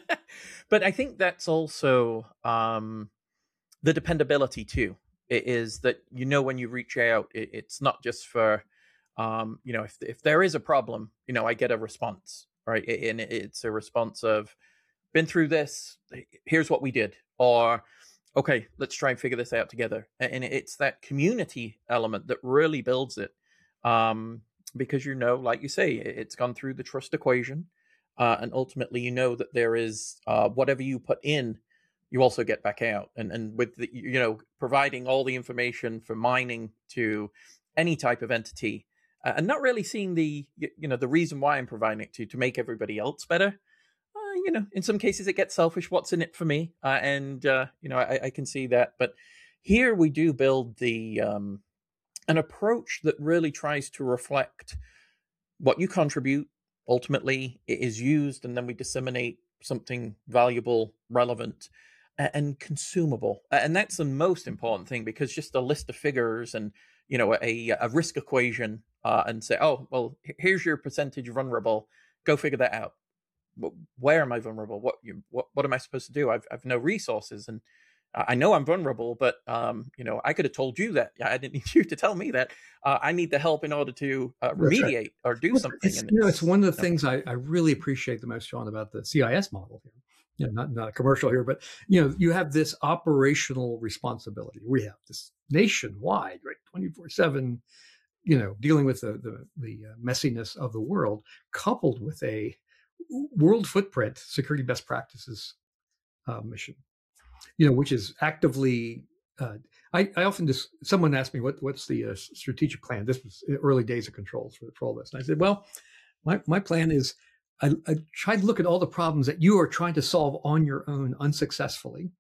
but I think that's also um, the dependability too. It is that, you know, when you reach out, it, it's not just for um, you know, if if there is a problem, you know, I get a response, right? And it's a response of, been through this, here's what we did, or okay, let's try and figure this out together. And it's that community element that really builds it, um, because, you know, like you say, it's gone through the trust equation, uh, and ultimately, you know, that there is uh, whatever you put in, you also get back out. And and with the, you know, providing all the information for mining to any type of entity, uh, and not really seeing the, you know, the reason why I'm providing it to to make everybody else better. Uh, you know, in some cases it gets selfish. What's in it for me? Uh, and, uh, you know, I, I can see that. But here we do build the um, an approach that really tries to reflect what you contribute. Ultimately, it is used, and then we disseminate something valuable, relevant, and consumable. And that's the most important thing, because just a list of figures and, you know, a, a risk equation uh, and say, oh, well, here's your percentage vulnerable. Go figure that out. Where am I vulnerable? What you, what what am I supposed to do? I've I've no resources, and I know I'm vulnerable. But um, you know, I could have told you that. I didn't need you to tell me that. Uh, I need the help in order to uh, remediate right. or do well, something. It's, you know, it's one of the things I, I really appreciate the most, John, about the C I S model here. You know, not not a commercial here, but you know, you have this operational responsibility. We have this nationwide, right, twenty-four seven. You know, dealing with the the, the messiness of the world, coupled with a world footprint security best practices uh, mission, you know, which is actively. Uh, I, I often just someone asked me what what's the uh, strategic plan. This was early days of controls for, for all this, and I said, well, my my plan is I, I try to look at all the problems that you are trying to solve on your own unsuccessfully,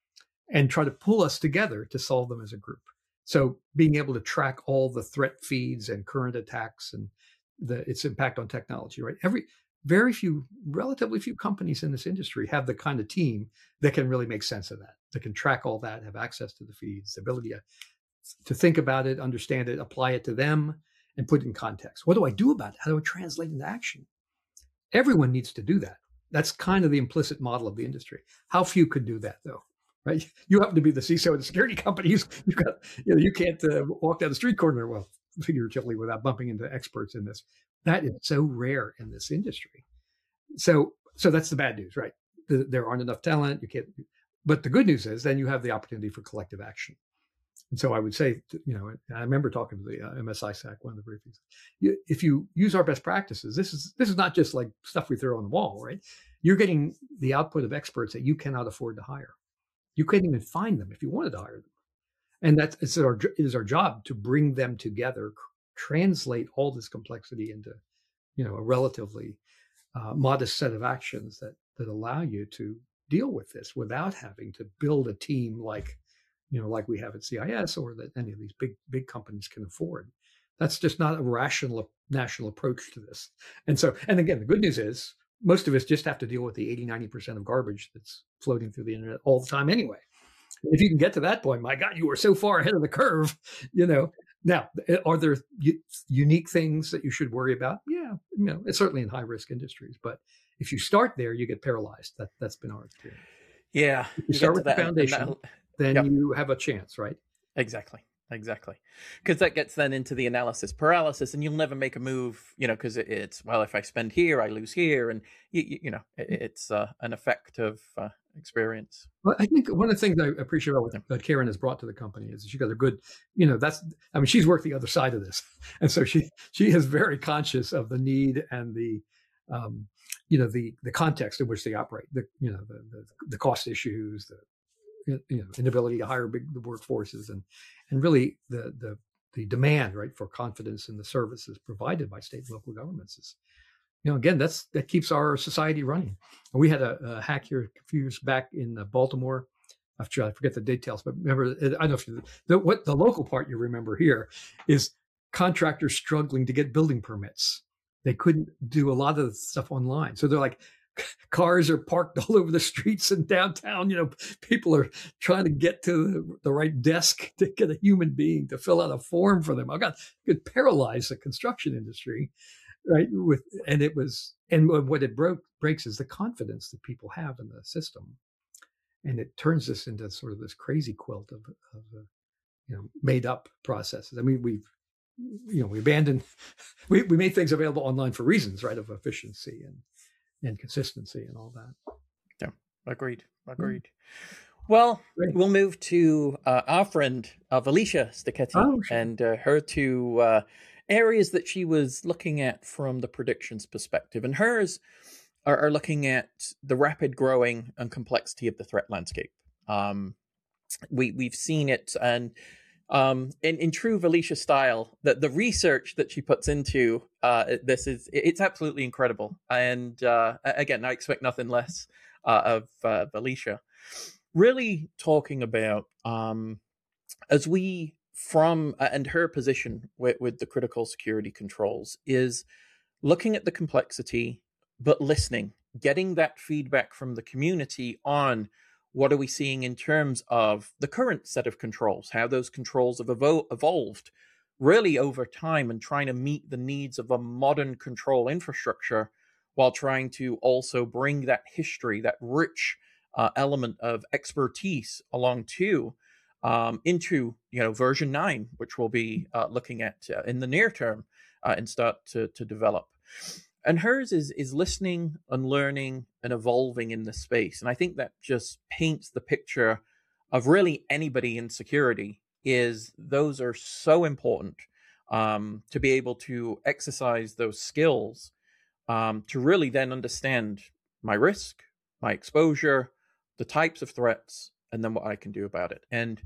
and try to pull us together to solve them as a group. So being able to track all the threat feeds and current attacks and the its impact on technology, right? Every Very few, relatively few companies in this industry have the kind of team that can really make sense of that, that can track all that, have access to the feeds, the ability to, to think about it, understand it, apply it to them, and put it in context. What do I do about it? How do I translate into action? Everyone needs to do that. That's kind of the implicit model of the industry. How few could do that, though, right? You happen to be the C I S O of the security companies. You've got, you know, you can't uh, walk down the street corner, well, figuratively, without bumping into experts in this. That is so rare in this industry. So, so that's the bad news, right? The, there aren't enough talent. You can't. But the good news is, then you have the opportunity for collective action. And so I would say, you know, I remember talking to the uh, M S I S A C, one of the briefings. You, if you use our best practices, this is this is not just like stuff we throw on the wall, right? You're getting the output of experts that you cannot afford to hire. You couldn't even find them if you wanted to hire them. And that's it's our it is our job to bring them together, translate all this complexity into, you know, a relatively uh, modest set of actions that that allow you to deal with this without having to build a team like, you know, like we have at C I S or that any of these big big companies can afford. That's just not a rational national approach to this. And so, and again, the good news is most of us just have to deal with the eighty, ninety percent of garbage that's floating through the internet all the time anyway. If you can get to that point, my God, you are so far ahead of the curve, you know. Now, are there u- unique things that you should worry about? Yeah, you know, it's certainly in high risk industries. But if you start there, you get paralyzed. That that's been our experience. Yeah, if you, you start with the foundation, and, and then yep. you have a chance, right? Exactly. Exactly. Because that gets then into the analysis paralysis, and you'll never make a move, you know, because it, it's, well, if I spend here, I lose here. And, you, you, you know, it, it's uh, an effective uh, experience. Well, I think one of the things I appreciate about what Yeah. that Karen has brought to the company is she got a good, you know, that's, I mean, she's worked the other side of this. And so she, she is very conscious of the need and the, um, you know, the, the context in which they operate, the, you know, the, the, the cost issues, the, you know, inability to hire big workforces, and and really the the the demand, right, for confidence in the services provided by state and local governments is, you know, again, that's that keeps our society running. And we had a, a hack here a few years back in uh, Baltimore. I forget the details, but remember, I don't know if you, the, what the local part you remember here is contractors struggling to get building permits. They couldn't do a lot of the stuff online, so they're like, cars are parked all over the streets in downtown. You know, people are trying to get to the, the right desk to get a human being to fill out a form for them. I got could paralyze the construction industry, right? With and it was and what it broke breaks is the confidence that people have in the system, and it turns this into sort of this crazy quilt of, of uh, you know, made up processes. I mean, we've you know we abandoned we we made things available online for reasons, right, of efficiency and. and consistency and all that. Yeah, agreed, agreed. Mm. Well, Great. We'll move to uh, our friend, uh, Valicia Stecchetti, oh, sure. and uh, her two uh, areas that she was looking at from the predictions perspective. And hers are, are looking at the rapid growing and complexity of the threat landscape. Um, we, we've seen it, and Um, in, in true Valicia style, that the research that she puts into uh, this is, it's absolutely incredible. And uh, again, I expect nothing less uh, of uh, Valicia. Really talking about, um, as we, from, uh, and her position with, with the critical security controls is looking at the complexity, but listening, getting that feedback from the community on what are we seeing in terms of the current set of controls, how those controls have evo- evolved really over time, and trying to meet the needs of a modern control infrastructure while trying to also bring that history, that rich uh, element of expertise along too, um, into, you know, version nine, which we'll be uh, looking at uh, in the near term uh, and start to, to develop. And hers is is listening and learning and evolving in this space. And I think that just paints the picture of really anybody in security, is those are so important um, to be able to exercise those skills um, to really then understand my risk, my exposure, the types of threats, and then what I can do about it. And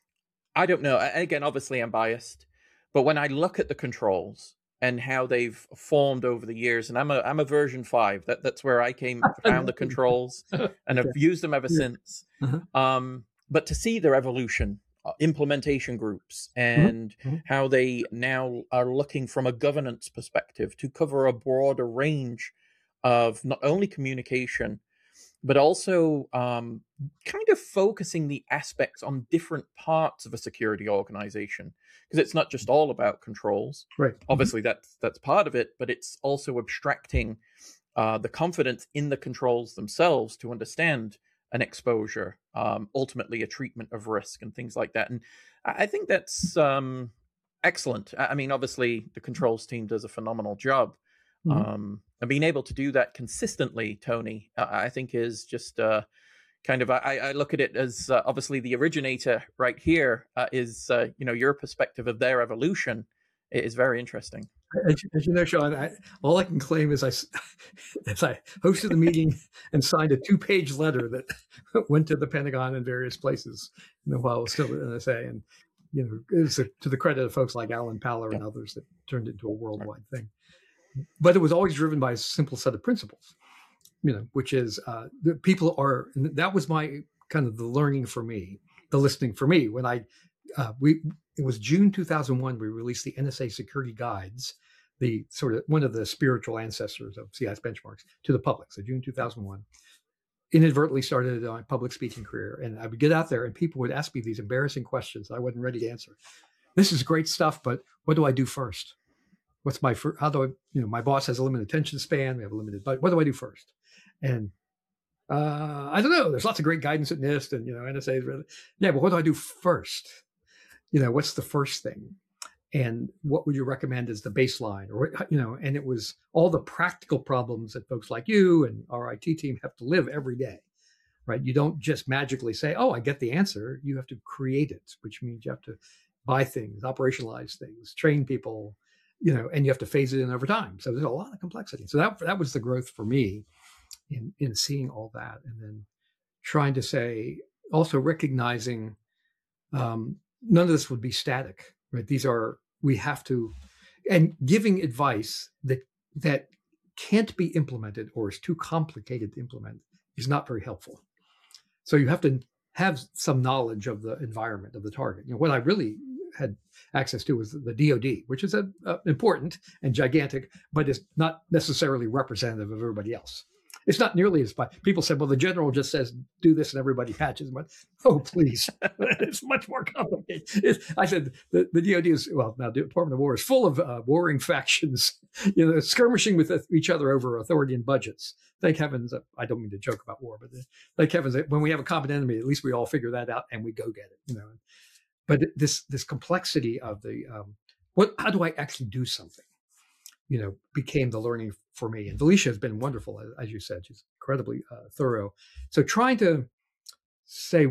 I don't know, again, obviously I'm biased, but when I look at the controls and how they've formed over the years, and I'm a I'm a version five. That that's where I came found the controls, and I've used them ever yeah. since. Uh-huh. Um, but to see their evolution, uh, implementation groups, and mm-hmm. how they now are looking from a governance perspective to cover a broader range of not only communication, but also um, kind of focusing the aspects on different parts of a security organization, because it's not just all about controls. Right. Obviously, mm-hmm. that's that's part of it, but it's also abstracting uh, the confidence in the controls themselves to understand an exposure, um, ultimately a treatment of risk and things like that. And I think that's um, excellent. I mean, obviously, the controls team does a phenomenal job. Mm-hmm. Um, and being able to do that consistently, Tony, uh, I think is just uh, kind of, I, I look at it as uh, obviously the originator right here uh, is, uh, you know, your perspective of their evolution is very interesting. As, as you know, Sean, I, all I can claim is I, as I hosted the meeting and signed a two-page letter that went to the Pentagon and various places, you know, while it was still at N S A. And, you know, it was a, to the credit of folks like Alan Paller yeah. and others that turned it into a worldwide right. thing. But it was always driven by a simple set of principles, you know, which is uh, the people are, and that was my kind of the learning for me, the listening for me. When I, uh, we, it was June two thousand one, we released the N S A Security Guides, the sort of one of the spiritual ancestors of C I S benchmarks, to the public. So June two thousand one, inadvertently started my public speaking career. And I would get out there and people would ask me these embarrassing questions I wasn't ready to answer. This is great stuff, but what do I do first? What's my, first, how do I, you know, my boss has a limited attention span. We have a limited budget. What do I do first? And uh, I don't know. There's lots of great guidance at NIST and, you know, N S A is really, yeah, but what do I do first? you know, what's the first thing? And what would you recommend as the baseline? Or, you know, and it was all the practical problems that folks like you and our I T team have to live every day, right? You don't just magically say, oh, I get the answer. You have to create it, which means you have to buy things, operationalize things, train people, you know, and you have to phase it in over time. So there's a lot of complexity. So that that was the growth for me in, in seeing all that. And then trying to say, also recognizing um, none of this would be static, right? These are, we have to, and giving advice that that can't be implemented or is too complicated to implement is not very helpful. So you have to have some knowledge of the environment of the target. You know, what I really had access to was the D O D, which is a, a important and gigantic, but is not necessarily representative of everybody else. It's not nearly as, people said, well, the general just says, do this and everybody patches. But, oh, please, it's much more complicated. It's, I said, the, the D O D is, well, now the Department of War is full of uh, warring factions, you know, skirmishing with each other over authority and budgets. Thank heavens, uh, I don't mean to joke about war, but uh, thank heavens, when we have a common enemy, at least we all figure that out and we go get it, you know. But this this complexity of the, um, what, how do I actually do something? You know, became the learning for me. And Felicia has been wonderful, as you said. She's incredibly uh, thorough. So trying to say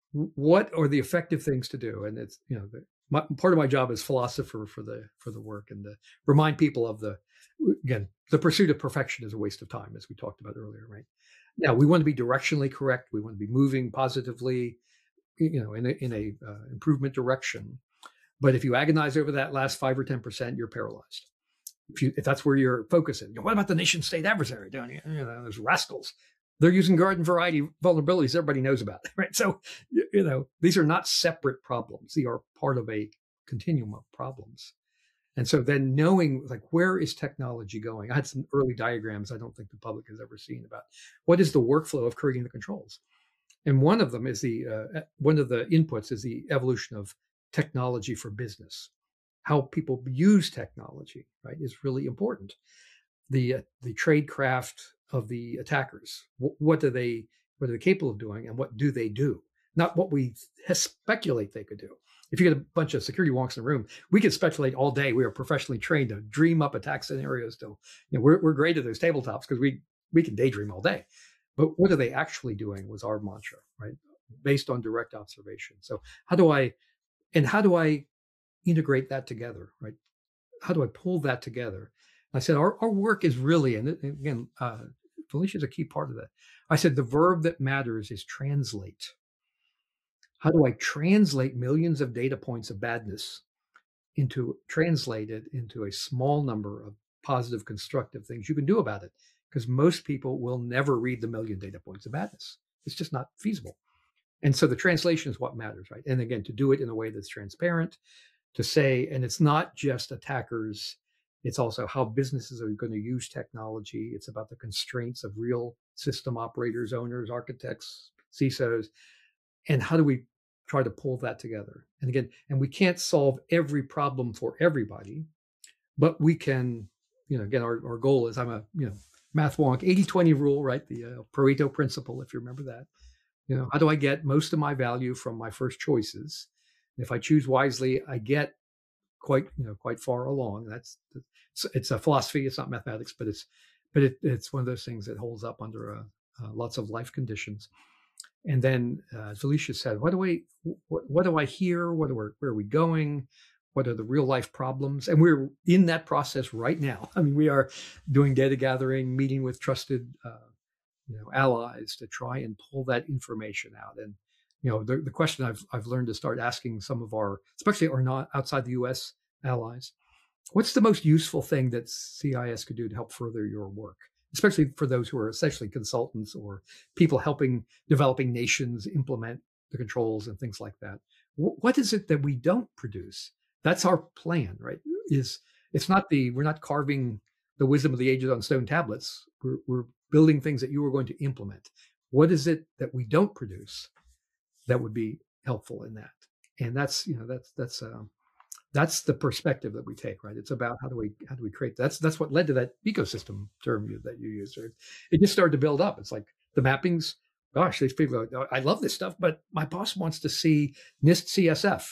what are the effective things to do, and it's, you know, the, my, part of my job as philosopher for the for the work, and to remind people of the, again, the pursuit of perfection is a waste of time, as we talked about earlier, right? Now we want to be directionally correct. We want to be moving positively, you know, in a, in a uh, improvement direction. But if you agonize over that last five or ten percent, you're paralyzed. If, you, if that's where you're focusing, you know, what about the nation state adversary? Don't you? You know, there's rascals. They're using garden variety vulnerabilities everybody knows about, right? So, you, you know, these are not separate problems. They are part of a continuum of problems. And so then knowing, like, where is technology going? I had some early diagrams I don't think the public has ever seen about what is the workflow of creating the controls. And one of them is the, uh, one of the inputs is the evolution of technology for business. How people use technology, right, is really important. The uh, the tradecraft of the attackers. W- what do they what are they capable of doing, and what do they do? Not what we speculate they could do. If you get a bunch of security wonks in the room, we could speculate all day. We are professionally trained to dream up attack scenarios. Still, you know, we're we're great at those tabletops because we we can daydream all day. But what are they actually doing was our mantra, right? Based on direct observation. So how do I, and how do I integrate that together, right? How do I pull that together? I said, our, our work is really, and again, uh, Felicia is a key part of that. I said, the verb that matters is translate. How do I translate millions of data points of badness into, translated into a small number of positive, constructive things you can do about it? Because most people will never read the million data points of badness. It's just not feasible. And so the translation is what matters, right? And again, to do it in a way that's transparent, to say, and it's not just attackers, it's also how businesses are going to use technology. It's about the constraints of real system operators, owners, architects, C I S Os, and how do we try to pull that together? And again, and we can't solve every problem for everybody, but we can, you know, again, our, our goal is, I'm a, you know, math wonk, eighty twenty rule, right? The uh, Pareto principle, if you remember that. You know, how do I get most of my value from my first choices? If I choose wisely, I get quite, you know, quite far along. That's it's, it's a philosophy. It's not mathematics, but it's, but it, it's one of those things that holds up under uh, uh, lots of life conditions. And then, uh, as Felicia said, what do I, what, what do I hear? What are we, where are we going? What are the real life problems? And we're in that process right now. I mean, we are doing data gathering, meeting with trusted, uh, you know, allies to try and pull that information out. And you know, the, the question I've I've learned to start asking some of our, especially our not outside the U S allies, what's the most useful thing that C I S could do to help further your work, especially for those who are essentially consultants or people helping developing nations implement the controls and things like that. W- what is it that we don't produce? That's our plan, right? Is it's not the, we're not carving the wisdom of the ages on stone tablets. We're, we're building things that you are going to implement. What is it that we don't produce that would be helpful in that? And that's, you know, that's, that's, um, that's the perspective that we take, right? It's about how do we, how do we create, that's, that's what led to that ecosystem term you, that you used. Right? It just started to build up. It's like the mappings, gosh, these people are, I love this stuff, but my boss wants to see NIST C S F.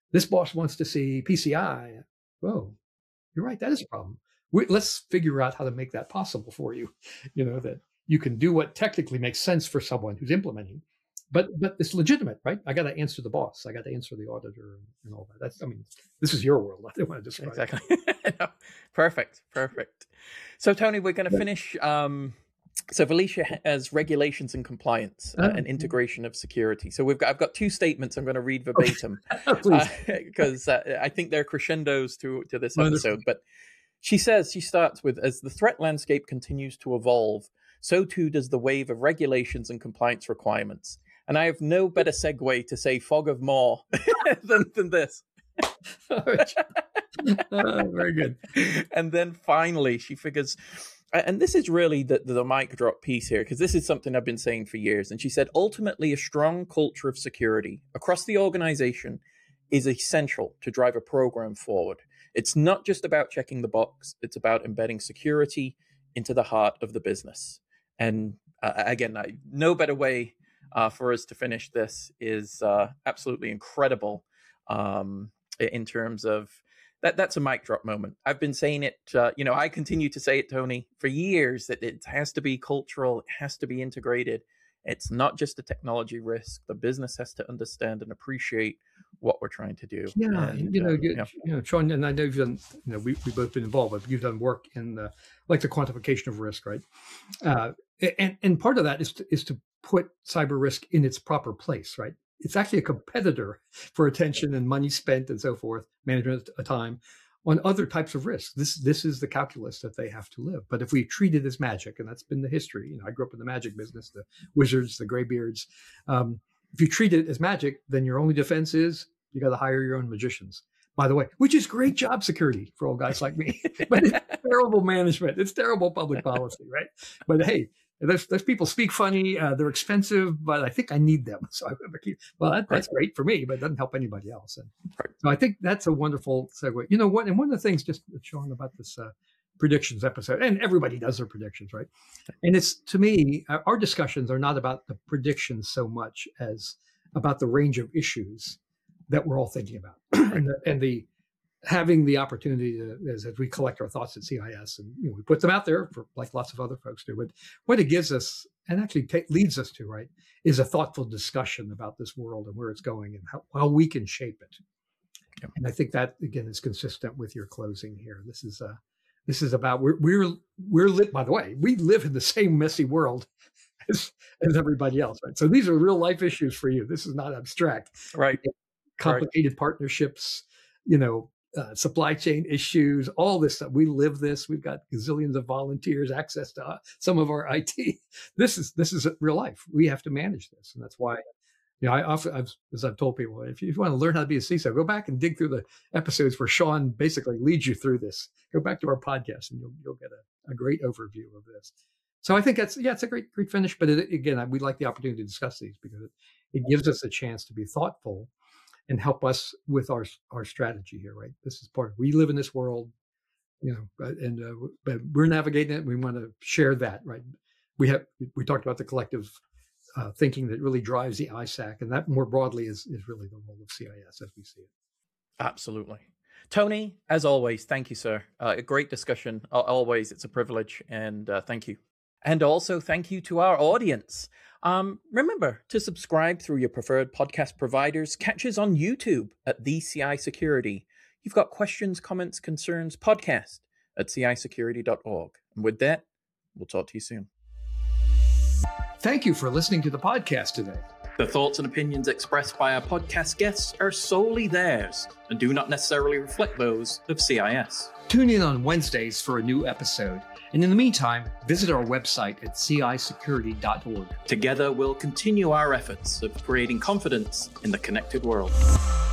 This boss wants to see P C I. Whoa, you're right. That is a problem. We, let's figure out how to make that possible for you. You know, that you can do what technically makes sense for someone who's implementing, but but it's legitimate, right? I got to answer the boss. I got to answer the auditor and, and all that. That's, I mean, this is your world. I don't want to describe exactly. It. No, perfect, perfect. So, Tony, we're going to finish. Um, so, Felicia has regulations and compliance uh, and integration of security. So, we've got I've got two statements I'm going to read verbatim because uh, uh, I think they're crescendos to to this episode. But she says she starts with, as the threat landscape continues to evolve, so too does the wave of regulations and compliance requirements. And I have no better segue to say fog of more than, than this. Oh, very good. And then finally, she figures, and this is really the, the mic drop piece here, because this is something I've been saying for years. And she said, ultimately, a strong culture of security across the organization is essential to drive a program forward. It's not just about checking the box. It's about embedding security into the heart of the business. And uh, again, I, no better way uh, for us to finish this is uh, absolutely incredible um, in terms of that. That's a mic drop moment. I've been saying it, uh, you know, I continue to say it, Tony, for years, that it has to be cultural. It has to be integrated. It's not just a technology risk. The business has to understand and appreciate what we're trying to do. Yeah, and, you know, uh, you, yeah. you know, Sean, and I know you've done, you know, we, we've both been involved, but you've done work in the, like the quantification of risk, right? Uh, and, and part of that is to, is to put cyber risk in its proper place, right? It's actually a competitor for attention and money spent and so forth, management of time, on other types of risks. This this is the calculus that they have to live. But if we treat it as magic, and that's been the history, you know, I grew up in the magic business, the wizards, the graybeards. Um, if you treat it as magic, then your only defense is you got to hire your own magicians. By the way, which is great job security for old guys like me, but it's terrible management. It's terrible public policy, right? But hey, those those people speak funny. Uh, they're expensive, but I think I need them. So I keep, well, that, that's great for me, but it doesn't help anybody else. And so I think that's a wonderful segue. You know what? And one of the things, just Sean, about this uh, predictions episode, and everybody does their predictions, right? And it's, to me, our discussions are not about the predictions so much as about the range of issues that we're all thinking about, and the, and the having the opportunity to, as, as we collect our thoughts at C I S, and you know, we put them out there for, like lots of other folks do. But what it gives us, and actually t- leads us to, right, is a thoughtful discussion about this world and where it's going and how, how we can shape it. Yep. And I think that, again, is consistent with your closing here. This is uh, this is about we're we're we're lit. By the way, we live in the same messy world as as everybody else, right? So these are real life issues for you. This is not abstract, right? Complicated right. partnerships, you know. Uh, supply chain issues, all this stuff. We live this. We've got gazillions of volunteers, access to uh, some of our I T. This is this is real life. We have to manage this, and that's why, you know, I often, I've, as I've told people, if you, if you want to learn how to be a C I S O, go back and dig through the episodes where Sean basically leads you through this. Go back to our podcast, and you'll you'll get a, a great overview of this. So I think that's yeah, it's a great great finish. But it, again, we'd like the opportunity to discuss these because it, it gives us a chance to be thoughtful and help us with our our strategy here, right? This is part of, we live in this world, you know, and uh, but we're navigating it. We want to share that, right? We have we talked about the collective uh, thinking that really drives the I SAC, and that more broadly is is really the role of C I S as we see it. Absolutely. Tony, as always, thank you, sir. Uh, a great discussion. Uh, always, it's a privilege, and uh, thank you. And also, thank you to our audience. Um, remember to subscribe through your preferred podcast providers. Catch us on YouTube at The C I Security. You've got questions, comments, concerns, podcast at C I security dot org. And with that, we'll talk to you soon. Thank you for listening to the podcast today. The thoughts and opinions expressed by our podcast guests are solely theirs and do not necessarily reflect those of C I S. Tune in on Wednesdays for a new episode. And in the meantime, visit our website at C I security dot org. Together, we'll continue our efforts of creating confidence in the connected world.